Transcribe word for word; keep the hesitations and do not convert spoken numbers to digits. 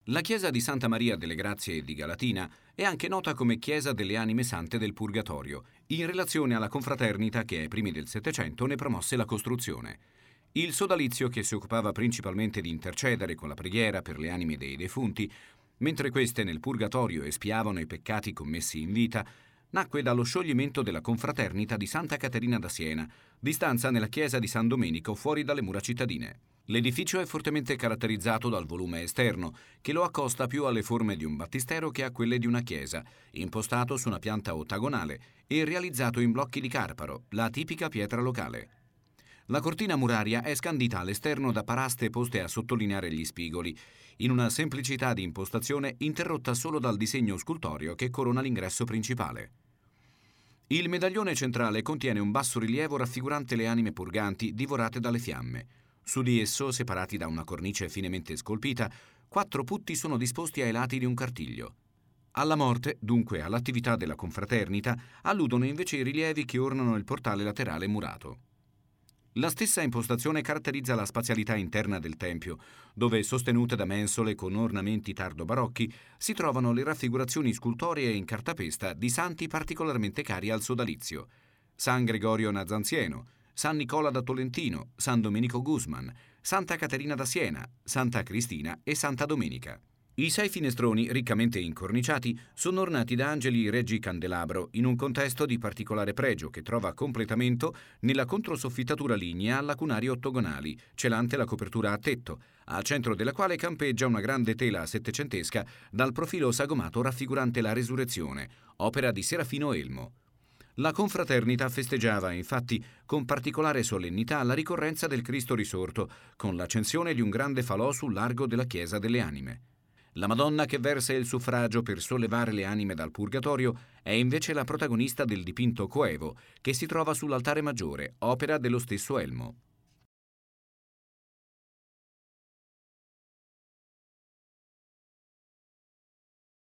La chiesa di Santa Maria delle Grazie di Galatina è anche nota come Chiesa delle Anime Sante del Purgatorio, in relazione alla confraternita che ai primi del Settecento ne promosse la costruzione. Il sodalizio, che si occupava principalmente di intercedere con la preghiera per le anime dei defunti, mentre queste nel Purgatorio espiavano i peccati commessi in vita, nacque dallo scioglimento della confraternita di Santa Caterina da Siena, di stanza nella chiesa di San Domenico fuori dalle mura cittadine. L'edificio è fortemente caratterizzato dal volume esterno, che lo accosta più alle forme di un battistero che a quelle di una chiesa, impostato su una pianta ottagonale e realizzato in blocchi di carparo, la tipica pietra locale. La cortina muraria è scandita all'esterno da paraste poste a sottolineare gli spigoli, in una semplicità di impostazione interrotta solo dal disegno scultoreo che corona l'ingresso principale. Il medaglione centrale contiene un bassorilievo raffigurante le anime purganti divorate dalle fiamme. Su di esso, separati da una cornice finemente scolpita, quattro putti sono disposti ai lati di un cartiglio. Alla morte, dunque all'attività della confraternita, alludono invece i rilievi che ornano il portale laterale murato. La stessa impostazione caratterizza la spazialità interna del tempio, dove, sostenute da mensole con ornamenti tardo-barocchi, si trovano le raffigurazioni scultoree in cartapesta di santi particolarmente cari al sodalizio: San Gregorio Nazzanzieno, San Nicola da Tolentino, San Domenico Guzman, Santa Caterina da Siena, Santa Cristina e Santa Domenica. I sei finestroni, riccamente incorniciati, sono ornati da angeli reggi candelabro, in un contesto di particolare pregio che trova completamento nella controsoffittatura lignea a lacunari ottagonali, celante la copertura a tetto, al centro della quale campeggia una grande tela settecentesca dal profilo sagomato raffigurante la Resurrezione, opera di Serafino Elmo. La confraternita festeggiava, infatti, con particolare solennità la ricorrenza del Cristo risorto, con l'accensione di un grande falò sul largo della Chiesa delle Anime. La Madonna che versa il suffragio per sollevare le anime dal purgatorio è invece la protagonista del dipinto coevo che si trova sull'altare maggiore, opera dello stesso Elmo.